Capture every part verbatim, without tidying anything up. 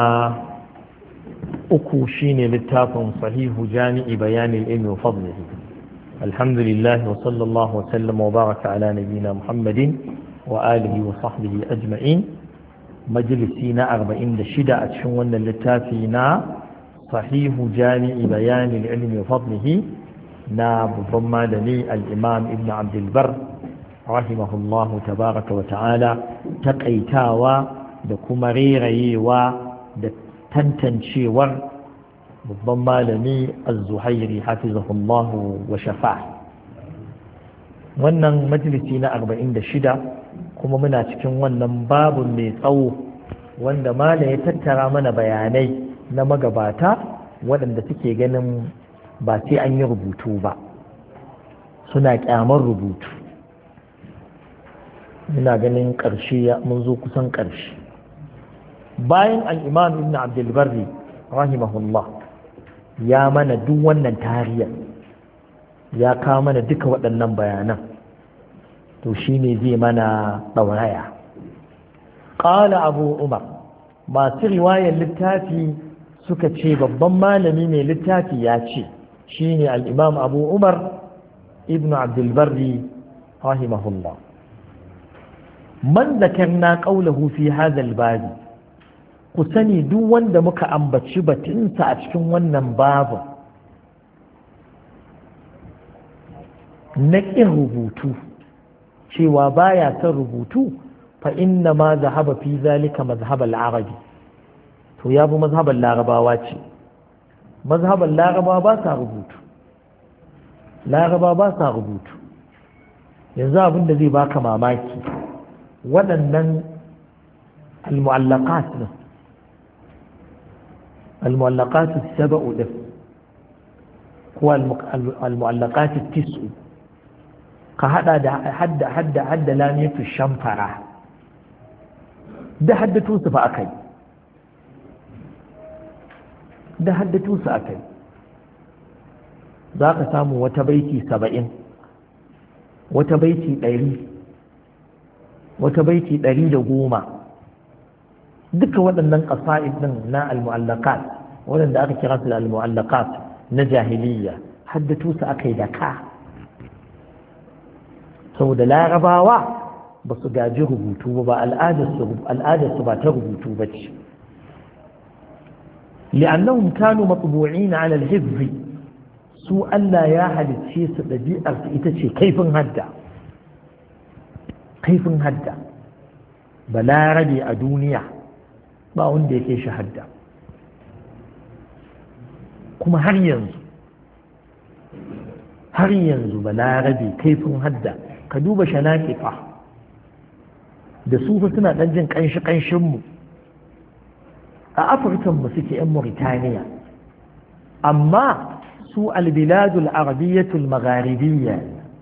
uku shine littafin sahihu jami'i bayanin ilmi wa fadlihi. Alhamdulillah wa sallallahu wa sallama wa baraka ala nabiyina Muhammadin wa alihi wa sahbihi ajma'in. Majalisi na arba'in da shida a cikin wannan littafi na sahihu jami'i bayanin ilmi wa fadlihi na babban malami al-imam ibn Abdul Barr rahimahullahu tabaraka wa ta'ala, taƙaitawa da kuma rerayewa da tantancewar babban malami az-Zuhairi hafizahullahu wa shafa. Wannan majalisi na arba'in da shida kuma muna cikin wannan babu mai tsawo wanda malam ya tattara mana bayanai na magabata waɗanda suke ganin ba sai an yi rubutu ba, suna kyamar rubutu. ina ganin ƙarshe mun zo kusan ƙarshe. Bayan al'imam ibn abdulbarri rahimahullah ya mana duk wannan tariya, ya kawo mana duka waɗannan bayanan, to shi ne zai mana ɗauraya. ƙala abu umar, masu riwayar littafi suka ce babban malami mai littafi ya ce shi ne al'imam abu umar ibn abdulbarri rahimahullah. man zakarna qawluhu fi hadha al-bab, ku sani duk wanda muka ambaci batunsa a cikin wannan babu na ƙin rubutu, cewa baya son rubutu, fa inna ma zahaba fi zalika mazhab al-arabi, to ya bi mazhaban larabawa ce. mazhaban larabawa ba sa rubutu, larabawa ba sa rubutu. yanzu abin da zai baka mamaki, waɗannan al-mu'allaqat ne, al-mu'allaqat as-sab'u da ko al-mu'allaqat at-tis'u, ka hada da hadda hadda hadda lamiyatu shamfara da haddatu su fa akai da haddatu su akai za ka samu wata baiti saba'in, wata baiti ɗari, wata baiti ɗari da goma. duka waɗannan ƙasa'id ɗin na al-mu'allaqat waɗanda aka kira su da al-mu'allaqat na jahiliya, haddatu su aka yi da ka, saboda larabawa ba su gaji rubutu ba, al'adarsu ba ta rubutu ba ce. li'annahum kanu matbu'ina 'ala al-hifz, su Allah ya halicce su ɗabi'ar su ita ce kaifin hadda, kaifin hadda. balarabe a duniya ba wanda yake shi hadda, kuma har yanzu har yanzu balarabe kaifin hadda. ka duba shanakifa da su fa suna ɗan jin ƙanshi ƙanshinmu a afirkan mu suke 'yan Mauritaniya, amma su albiladul arabiyyatul magharibiyya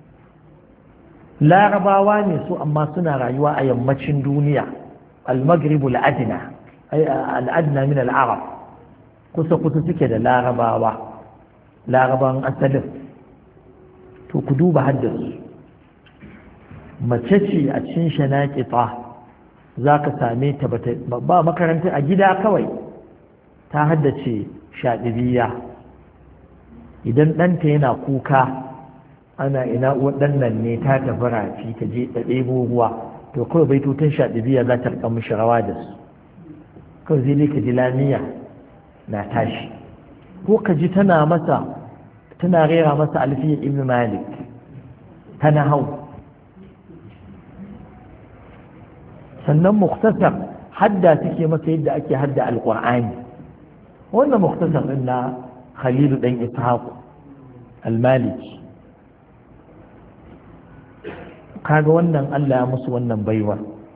larabawa ne su, amma suna rayuwa a yammacin duniya, al-maghribul adna, ay al-adna min al-arab, kusa kusa suke da larabawa, larabawan asalin. to ku duba haddasu, mace ce a cikin shanaƙita za ka same ta ba makaranta, a gida kawai ta haddace shaɗibiya. idan ɗanta yana kuka ana ina waɗannan ne ta tafi rafi ta je ta ɗebo ruwa, to kawai baitutun shaɗibiya za ta riƙa mishi rawa da su, kawai zai ka ji lamiya na tashi, ko ka ji tana masa tana rera masa alfiya ibn malik tana hau. sannan muktasar hadda suke masa yadda ake hadda alƙur'ani. wannan muktasar ɗin na khalilu ɗan ishaq al-maliki, kaga wannan Allah ya musu wannan baiwa,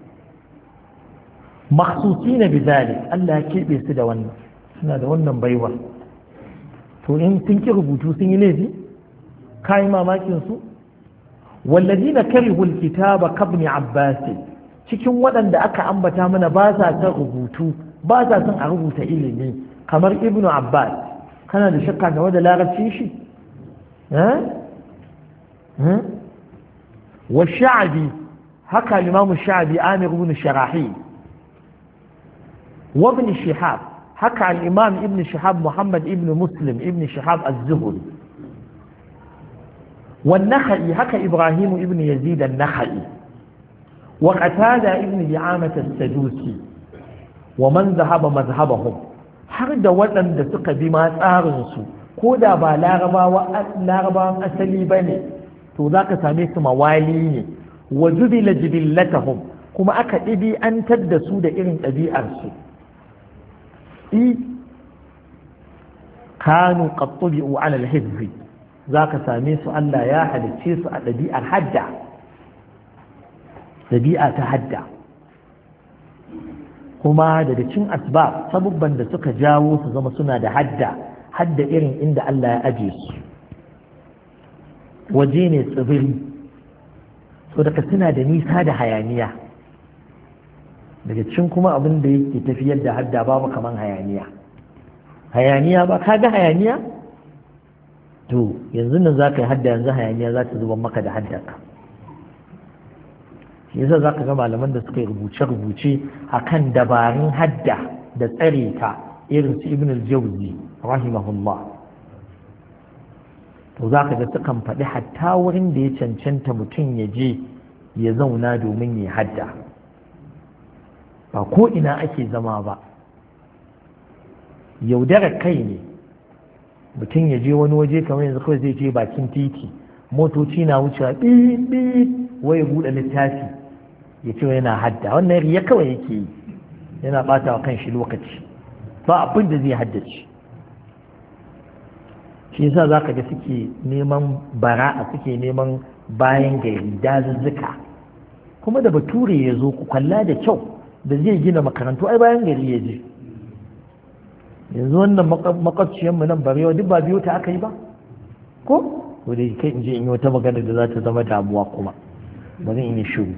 makhsusi na bizalik, Allah ya keɓe su da wannan, suna da wannan baiwa. to in sun ki rubutu sun yi laifi, kayi mamakin su. wallazina karihul kitaba kabni abbas, cikin waɗanda aka ambata mana ba sa son rubutu, ba sa son a rubuta ilimi, kamar ibnu abbas. kana da shakka game da larabci shi? wa sha'abi, haka limamu sha'abi amir ibn sharahi, wa ibn shihab, haka al-imam ibn shihab muhammad ibn muslim ibn shihab az-zuhri والنخعي هكا إبراهيم ابن يزيد النخعي وقتادة ابن دعامة السدوسي ومن ذهب مذهبهم har da waɗanda suka bi ma tsarinsu ko da ba larabawan asali ba ne to za ka same su mawali ne wa jubila jibillatahum kuma aka ɗibi an da su da irin ɗabi'arsu i kanu qattubi'u ala al-hizbi za ka same su Allah ya halicce su a ɗabi'ar hadda ɗabi'a ta hadda kuma daga cin asbab sabubban da suka jawo su zama suna da hadda hadda irin inda Allah ya aje su waje ne tsibiri so daga suna da nisa da hayaniya daga cin kuma abin da yake tafiyar da hadda babu kaman hayaniya hayaniya ba ka ga hayaniya to yanzu nan za ka yi hadda yanzu hayaniya za ta zuba maka da haddaka shi yasa za ka ga malaman da suka yi rubuce-rubuce a kan dabarun hadda da tsare ta irin su ibn al-jawzi rahimahullah to za ka ga sukan faɗi hatta wurin da ya cancanta mutum ya je ya zauna domin ya hadda ba ko ina ake zama ba yaudarar kai ne mutum ya je wani waje kamar yanzu kawai zai je bakin titi motoci na wucewa ɓi wai ya buɗe littafi ya ce yana hadda wannan riya kawai yake yi yana ɓata wa kan shi lokaci ba abin da zai haddace shi yasa za ka ga suke neman bara'a suke neman bayan gari dazuzzuka kuma da bature ya zo ku kalla da kyau da zai gina makarantu ai bayan gari ya je yanzu wannan makwabciyarmu nan barewa duk ba biyo ta aka yi ba ko ko da kai in je in yi wata magana da za ta zama damuwa kuma ba zan yi shiru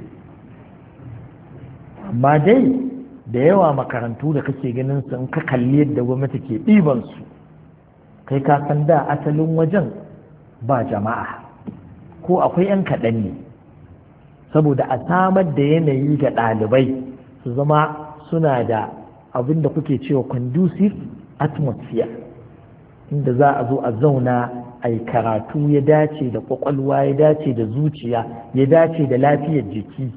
amma dai da yawa makarantu da kake ganin su in ka kalli yadda gwamnati ke ɗiban su kai ka san da asalin wajen ba jama'a ko akwai 'yan kaɗan ne saboda a samar da yanayi ga ɗalibai su zama suna da abin da kuke cewa conducive atmosphere inda za a zo a zauna a yi karatu ya dace da kwakwalwa ya dace da zuciya ya dace da lafiyar jiki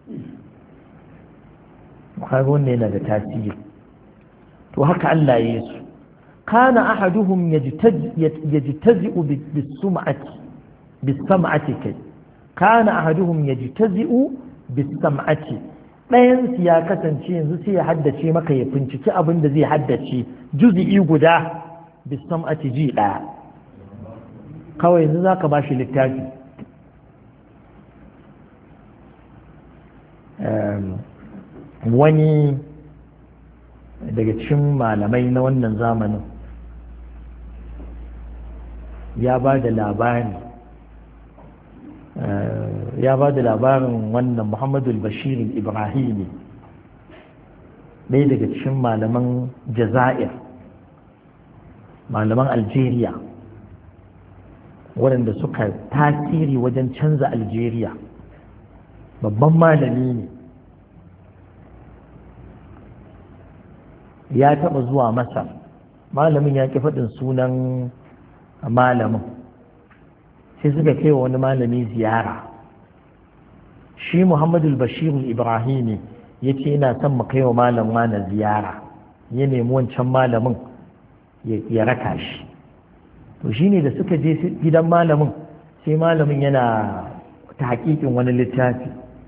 kaga wannan yana da tasiri to haka Allah ya yi su kana ahaduhum yajtazi'u bis-sum'ati bis-sam'ati kai kana ahaduhum yajtazi'u bis-sam'ati ɗayan su ya kasance yanzu sai ya haddace maka ya binciki abin da zai haddace juz'i guda bis-sam'ati ji ɗaya kawai yanzu zaka bashi littafi wani daga cikin malamai na wannan zamanin ya ba da labari ya ba da labarin wannan muhammadu bashir ibrahimi ɗaya daga cikin malaman jazair malaman algeria waɗanda suka tasiri wajen canza algeria babban malami ne ya taɓa zuwa masar malamin ya ƙi faɗin sunan malamin sai suka kai wa wani malami ziyara shi muhammadu bashiru ibrahimi ya ce ina son mu kai wa malam na ziyara ya nemi wancan malamin ya raka shi to shi ne da suka je gidan malamin sai malamin yana ta haƙiƙin wani littafi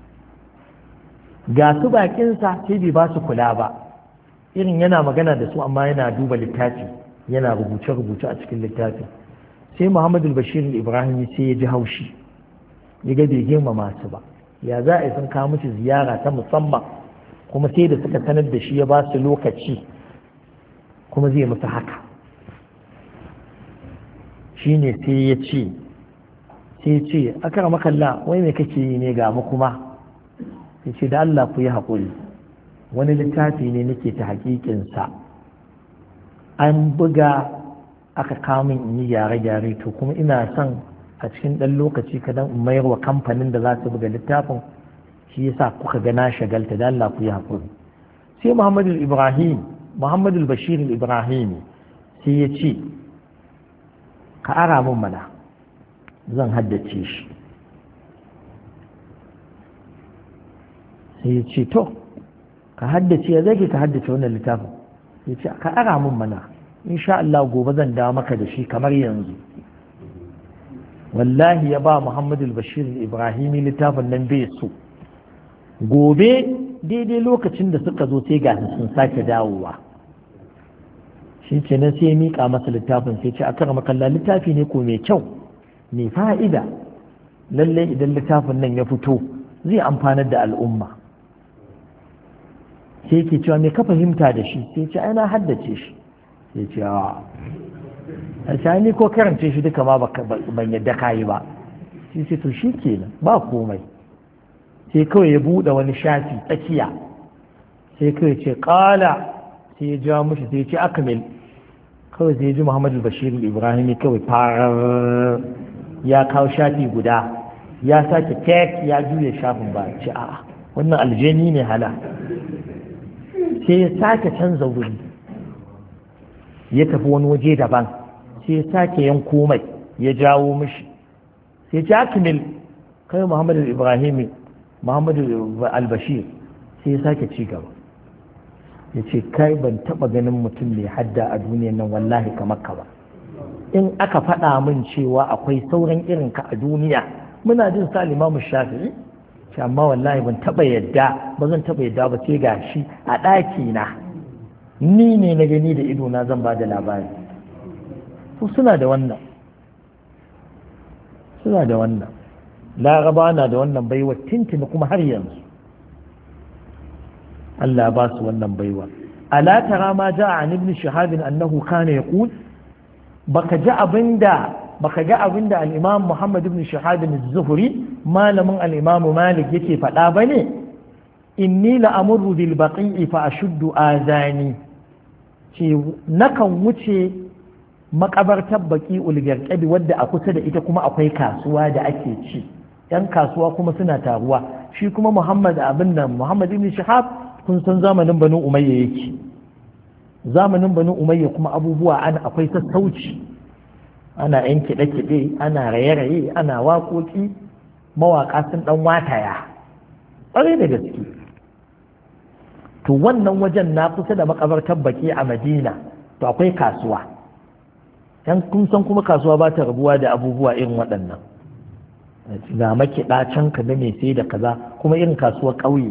ga su baƙinsa sai bai ba su kula ba irin yana magana da su amma yana duba littafi yana rubuce-rubuce a cikin littafi sai muhammadu bashir ibrahim sai ya ji haushi ya ga bai girmama su ba ya za a yi sun kawo musu ziyara ta musamman kuma sai da suka sanar da shi ya ba su lokaci kuma zai musu haka shine sai ya ce sai ya ce akara makalla wai me kake yi ne ga mu kuma ya ce da Allah ku yi haƙuri wani littafi ne nake ta haƙiƙinsa an buga aka kamun in yi gyare-gyare to kuma ina son a cikin ɗan lokaci kadan in mayar wa kamfanin da za su buga littafin shi yasa kuka ga na shagalta da Allah ku yi haƙuri sai Muhammadu Ibrahim muhammadu bashir ibrahim sai ya ce ka ara min mana zan haddace shi sai ya ce to ka haddace ya zai ka haddace wannan littafin ya ce ka ara min mana insha Allah gobe zan dawo maka da shi kamar yanzu wallahi ya ba muhammadu bashir ibrahimi littafin nan bai so gobe daidai lokacin da suka zo sai ga sun sake dawowa shi ce nan sai ya miƙa masa littafin sai ce a kara makalla littafi ne ko mai kyau mai fa'ida lalle idan littafin nan ya fito zai amfanar da al'umma sai ke cewa me ka fahimta da shi sai ce ana haddace shi sai ce a a ni ko karance shi duka ma ban yadda kayi ba sai ce to shi kenan ba komai sai kawai ya buɗe wani shafi tsakiya sai kawai ce ƙala sai ya jawo mushi sai ya ce akamil kawai sai ya ji muhammadu bashir ibrahim kawai farar ya kawo shafi guda ya sake tek ya juya shafin ba ce a'a wannan aljani ne hala sai ya sake canza wuri ya tafi wani waje daban sai ya sake yanko mai ya jawo mishi sai ya ce akamil kawai muhammadu ibrahim muhammadu albashir sai ya sake ci gaba ya ce kai ban taba ganin mutum mai hadda a duniyan nan wallahi kamar ka ba in aka faɗa min cewa akwai sauran irin ka a duniya muna jin sa limamu shafi'i ce amma wallahi ban taba yadda ba zan taba yadda ba sai ga shi a ɗaki na ni ne na gani da ido na zan ba da labari to suna da wannan suna da wannan laraba na da wannan baiwa tintini kuma har yanzu Allah ba su wannan baiwa ala tara ma ja'a an ibn shihab annahu kana yaqul baka ji abinda baka ga abinda al-imam Muhammad ibn shihab az-zuhri malamin al-imam Malik yake faɗa bane inni la amurru bil baqi'i fa ashuddu azani ce nakan wuce makabartar baqi'ul garqabi wadda a kusa da ita kuma akwai kasuwa da ake ci yan kasuwa kuma suna taruwa shi kuma Muhammad abin nan Muhammad ibn Shihab kun san zamanin Banu Umayya yake zamanin Banu Umayya kuma abubuwa ana akwai sassauci ana yan kiɗe-kiɗe ana raye-raye ana waƙoƙi mawaƙa sun ɗan wataya ƙwarai da gaske to wannan wajen na kusa da makabartar baki a Madina to akwai kasuwa yan kun san kuma kasuwa ba ta rabuwa da abubuwa irin waɗannan ga makiɗa can ka mai sai da kaza kuma irin kasuwar ƙauye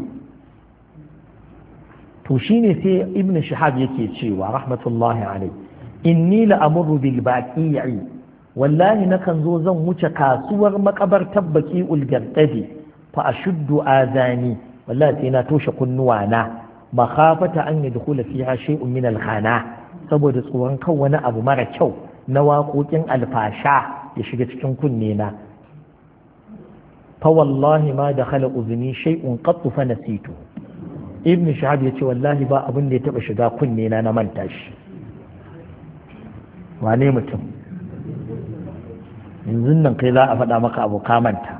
to shine sai ibn shihab yake cewa rahmatullahi alai inni la amurru bil baqi'i wallahi nakan zo zan wuce kasuwar makabartar baqi'ul gardabi fa ashuddu azani wallahi sai na toshe kunnuwa na makhafata an yadkhula fiha shay'un min al khana saboda tsoron kan wani abu mara kyau na waƙoƙin alfasha ya shiga cikin kunne na فوالله ما دخل أذني شيء قط فنسيته ابن شهاب يتي والله با أبن دي تبا شغا كنينا نمانتاش واني متم in zinnan kai za a faɗa maka abu kamanta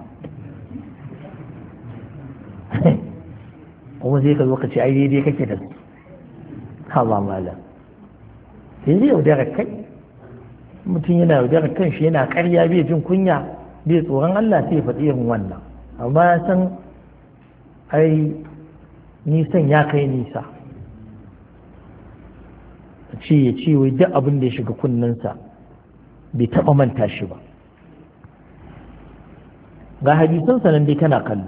kuma sai ka zo ka ce ai daidai kake da su ha ba malam sai zai yaudara kai mutum yana yaudara kan shi yana ƙarya bai jin kunya bai tsoron Allah sai ya faɗi irin wannan amma ya san ai nisan ya kai nisa ce ya ce wai duk abin da ya shiga kunninsa bai taɓa manta shi ba ga hadisansa nan dai kana kallo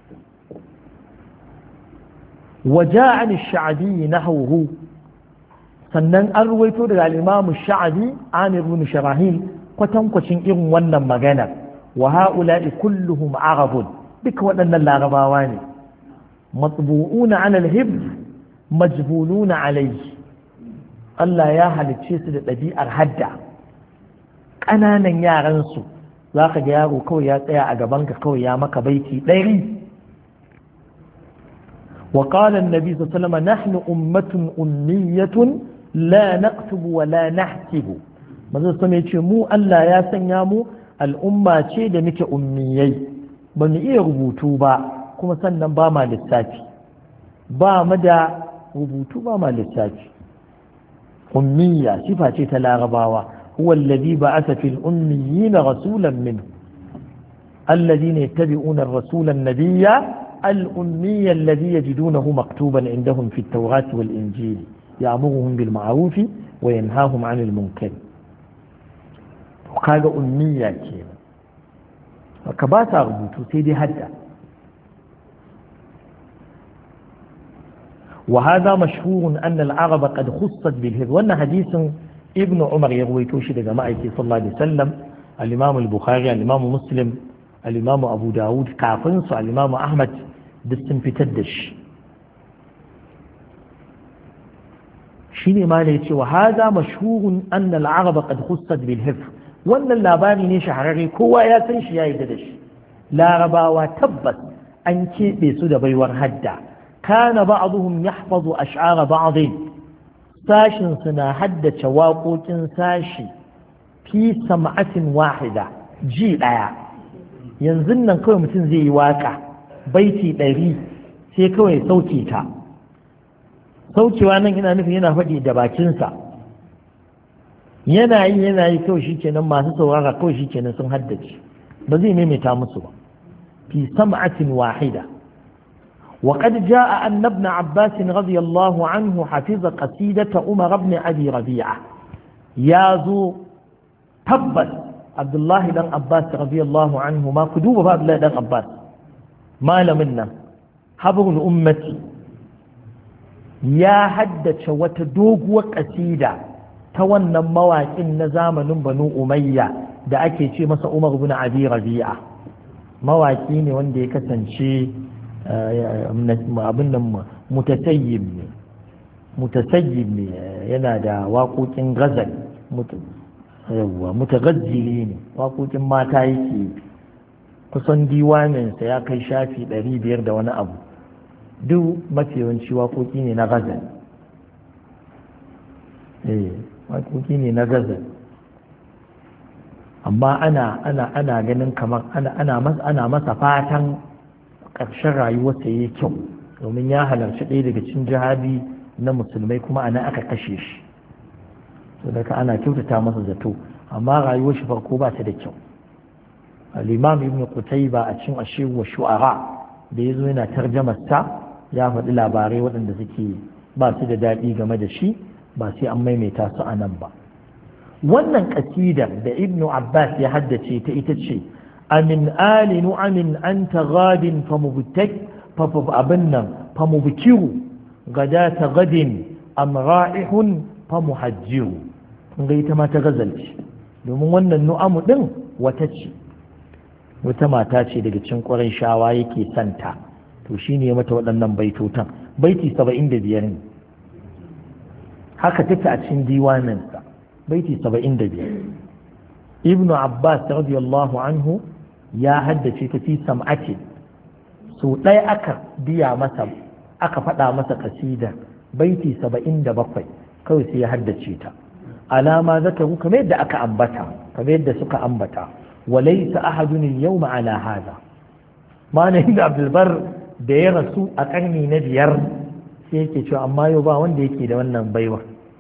waja an sha'abi nahawhu sannan an ruwaito daga al-imam sha'abi amir ibn sharahil kwatankwacin irin wannan magana wa ha'ula'i kulluhum arabun duka waɗannan larabawa ne matbu'una 'ala al-hibs majbuluna 'alayhi Allah ya halicce su da ɗabi'ar hadda ƙananan yaransu za ka ga yaro kawai ya tsaya a gabanka kawai ya maka baiti ɗari wa qala an-nabi sallallahu alaihi wasallam nahnu ummatun ummiyatun la naktubu wa la nahtibu manzo sai ce mu Allah ya sanya mu al'umma ce da muke ummiyai ba mu iya rubutu ba kuma sannan ba ma lissafi ba mu da rubutu ba ma lissafi ummiya sifa ce ta larabawa huwa alladhi ba'atha fil ummiyina rasulan minhu alladhina yattabi'una ar-rasula an-nabiyya الأمي الذي يجدونه مكتوبا عندهم في التوراة والإنجيل يأمرهم بالمعروف وينهاهم عن المنكر وقال أمية كيما وكبات أربوتو سيدي هدى وهذا مشهور أن العرب قد خصت بالهذ وأن حديث ابن عمر يرويتوش لجماعة صلى الله عليه وسلم الإمام البخاري الإمام مسلم الإمام أبو داود كافنس الإمام أحمد دستن في تدش شيني ما ليتي وهذا مشهور أن العرب قد خصت بالهفر وأن اللاباني نيش حراري كوا يا تنش يا يددش لا ربا وتبت أنكي بيسود بيور هدى كان بعضهم يحفظ أشعار بعض ساشن سنا حد شواقوك ساشي في سمعة واحدة جي لا ينزلنا كوي متن زي واقع baiti ɗari sai kawai sauke ta saukewa nan ina nufin yana faɗi da bakinsa yana yi yana yi kawai shikenan masu saurara kawai shikenan sun haddace ba zai maimaita musu ba fi sam'atin wahida وقد جاء أن ابن عباس رضي الله عنه حفظ قصيدة عمر بن أبي ربيعة يازو تبت عبد الله بن عباس رضي الله عنه ما كدوب باب الله بن عباس malamin nan habrul ummati ya haddace wata doguwar kasida ta wannan mawaƙin na zamanin banu umayya da ake ce masa umar bin abi rabi'a mawaƙi ne wanda ya kasance abin nan mutasayyib ne mutasayyib ne yana da waƙoƙin ghazal mutagazzili ne waƙoƙin mata yake kusan diwaninsa ya kai shafi ɗari biyar da wani abu duk mafi yawanci waƙoƙi ne na gazal eh waƙoƙi ne na gazal amma ana ana ana ganin kamar ana ana masa ana masa fatan ƙarshen rayuwarsa yayi kyau domin ya halarci ɗaya daga cikin jihadi na musulmai kuma ana aka kashe shi to daga ana kyautata masa zato amma rayuwar shi farko ba ta da kyau الإمام ابن قتيبة أتشم الشيء والشعراء بيزو هنا ترجمة سا يافد إلى باري ودن دزكي باسي دا دادي game da shi ba sai an maimaita su a nan ba wannan kasidar da ibn Abbas ya haddace ta ita ce amin ali nu'amin anta ghadin famubtak fa abin nan famubkiru gadata gadin am ra'ihun famuhajjiru kun ga ita ma ta gazalci domin wannan nu'amu din wata ce wata mata ce daga cikin ƙwarai shawa yake santa to shi ne mata waɗannan baitotan baiti saba'in da biyar ne haka take a cikin diwaninsa baiti saba'in da biyar ibnu abbas radiyallahu anhu ya haddace ta fi sam'ati so ɗaya aka biya masa aka faɗa masa kasida baiti saba'in da bakwai kawai sai ya haddace ta alama zakaru kamar yadda aka ambata kamar yadda suka ambata وليس أحد اليوم على هذا ما نهيد عبد البر da ya rasu a ƙarni na biyar sai yake cewa amma yau ba wanda yake da wannan baiwa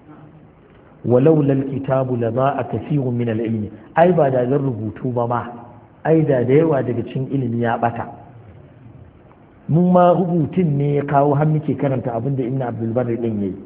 walau lal kitabu la za a kasiru min al ilmi ai ba da zan rubutu ba ma ai da da yawa daga cikin ilimi ya bata mun ma rubutun ne ya kawo har muke karanta abinda ibn abdul bar din yayi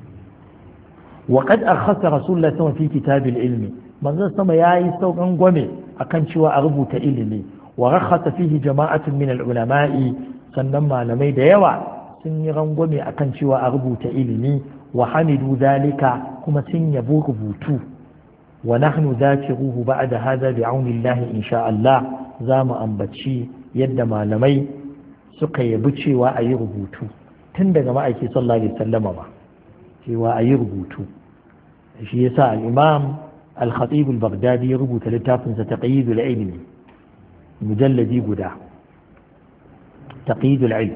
wa qad akhasa rasulullahi sallallahu alaihi wasallam fi kitabil ilmi manzon sama yayi saukan gwame akan cewa a rubuta ilimi wa rakhasa fihi jama'atun min al-ulama'i sannan malamai da yawa sun yi rangwame akan cewa a rubuta ilimi wa hamidu zalika kuma sun yabo rubutu wa nahnu zakiruhu ba'da hadha bi'aunillahi insha Allah za mu ambaci yadda malamai suka yabi cewa a yi rubutu tun daga ma'aiki sallallahu alaihi wasallama ba cewa a yi rubutu shi yasa al-imam al-khatib al-baghdadi ya rubuta littafin sa taqyid al-ilm mujalladi guda taqyid al-ilm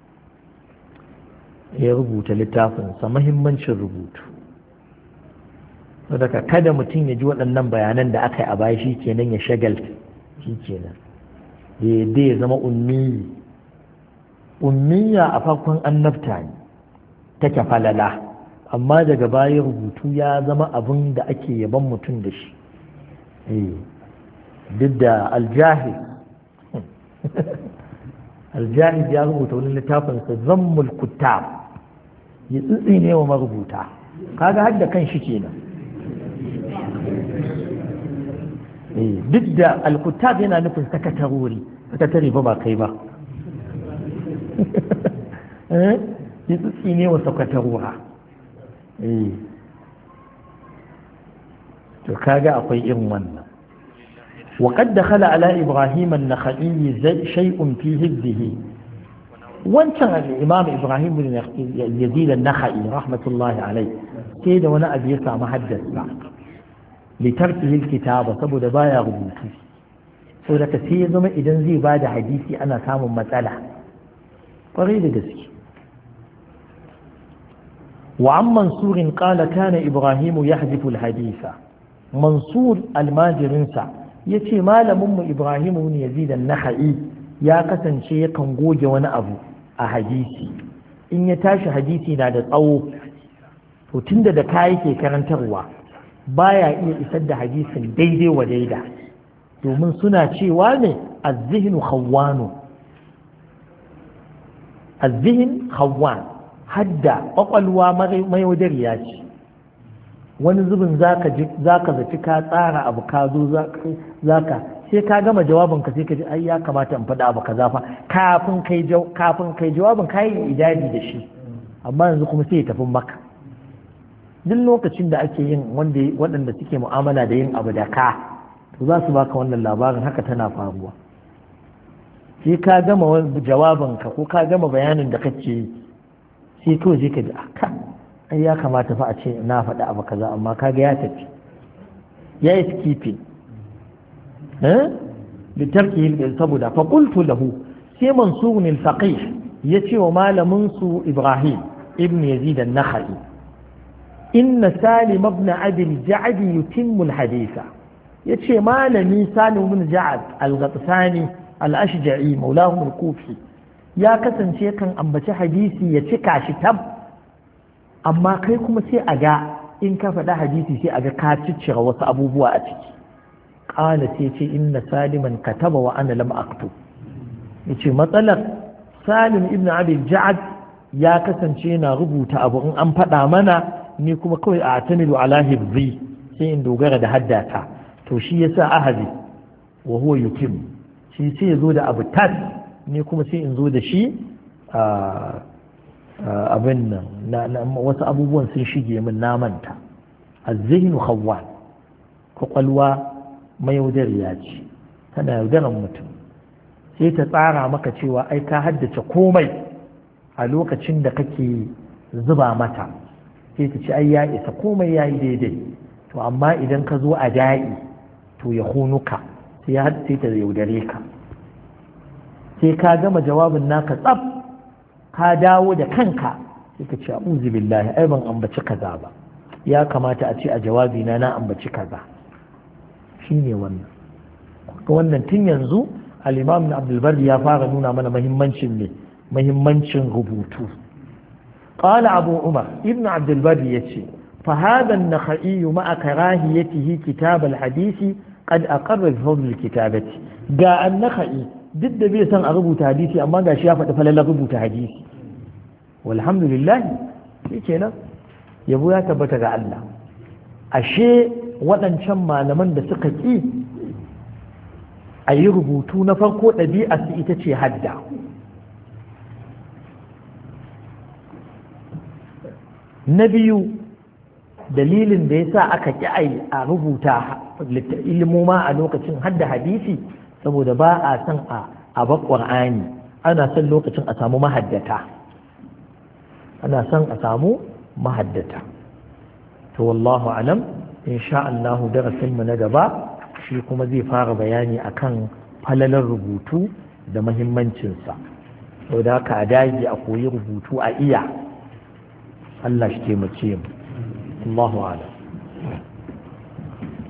ya rubuta littafin sa muhimmancin rubutu saboda kada mutum ya ji waɗannan bayanan da aka yi a baya shi kenan ya shagalta shi kenan da ya zama ummi ummiya a farkon annabta ne take falala amma daga baya rubutu ya zama abin da ake yaban mutum da shi duk da aljahiz aljahiz ya rubuta wani littafinsa zammul kuttab ya tsitsi ne wa marubuta kaga har da kan shi kenan duk da alkuttab yana nufin sakatarori sakatare ba ba kai ba ya tsitsi ne wa sakatarora to kaga akwai irin wannan وقد دخل على إبراهيم النخعي شيء في هبه وانتن الإمام إبراهيم بن يزيد النخعي رحمة الله عليه سيد وانا أبي يسع محدث لتركه الكتابة سبو دبايا غبوتي سورة سيد ما إذن زي بعد حديثي أنا سام مسألة قريب دسك وعن منصور قال كان إبراهيم يحذف الحديث منصور الماجرنسا ya ce malaminmu ibrahimu ne yazid an-nakhai ya kasance yakan goge wani abu a hadisi in ya tashi hadisi na da tsawo to tunda da ka yake karantarwa baya iya isar da hadisin daidai wa daida domin suna cewa ne az-zihnu khawwanu az-zihn khawwan hadda kwakwalwa mai wadariya ce wani zubin zaka zaka zaci ka tsara abu ka zo zaka sai ka gama jawabin ka sai ka ji ai ya kamata in faɗa abu kaza fa kafin kai kafin kai jawabin kai idadi da shi amma yanzu kuma sai ya tafi maka duk lokacin da ake yin wanda waɗanda suke mu'amala da yin abu da ka to za su baka wannan labarin haka tana faruwa sai ka gama jawabin ka ko ka gama bayanin da kake yi sai kawai sai ka ji aka ai ya kamata fa a ce na faɗi abu kaza amma kaga ya tafi ya yi skipping eh bi tarkihi saboda fa qultu lahu sai mansur al faqih yace wa malamin su ibrahim ibn yazid an-nakhai inna salim ibn abi al-ja'd yutimmu al-haditha yace malami salim ibn ja'd al-ghatfani al-ashja'i maulahu al-kufi ya kasance kan ambaci hadisi ya cika shi tab amma kai kuma sai a ga in ka faɗa hadisi sai a ga ka ciccire wasu abubuwa a ciki ƙala sai ce inna saliman kataba wa ana lam aktub yace matsalar salim ibn abi ja'ad ya kasance yana rubuta abu in an faɗa mana ni kuma kawai a atamilu ala hibzi sai in dogara da haddata to shi yasa ahadi wa huwa yukim shi sai ya zo da abu tas ni kuma sai in zo da shi a abin nan wasu abubuwan sun shige min namanta azzihnu khawwan kwakwalwa mayaudariya ce tana yaudaran mutum sai ta tsara maka cewa ai ka haddace komai a lokacin da kake zuba mata sai ta ce ai ya isa komai ya yi daidai to amma idan ka zo a da'i to ya hunuka sai ta yaudare ka sai ka gama jawabin naka tsaf ka dawo da kanka sai ka ce a'udhu billahi ai ban ambaci kaza ba ya kamata a ce a jawabi na na ambaci kaza shine wannan wannan tun yanzu al-imam Abdul Barri ya fara nuna mana muhimmancin ne muhimmancin rubutu qala abu umar ibn Abdul Barri yace fa hadha an-nakhai ma'a karahiyatihi kitab al-hadisi qad aqarra bi fadl al-kitabati ga an-nakhai duk da bai san a rubuta hadisi amma ga shi ya faɗi falalar rubuta hadisi walhamdulillah shi kenan yabo ya tabbata ga Allah ashe waɗancan malaman da suka ƙi a yi rubutu na farko ɗabi'a su ita ce hadda na biyu dalilin da ya sa aka ƙi a rubuta ilmoma a lokacin hadda hadisi saboda ba a san a bar ƙur'ani ana son lokacin a samu mahaddata ana son a samu mahaddata to wallahu alam insha Allah darasin mu na gaba shi kuma zai fara bayani akan falalar rubutu da muhimmancinsa sau da haka a dage a koyi rubutu a iya Allah shi taimake mu Allahu alam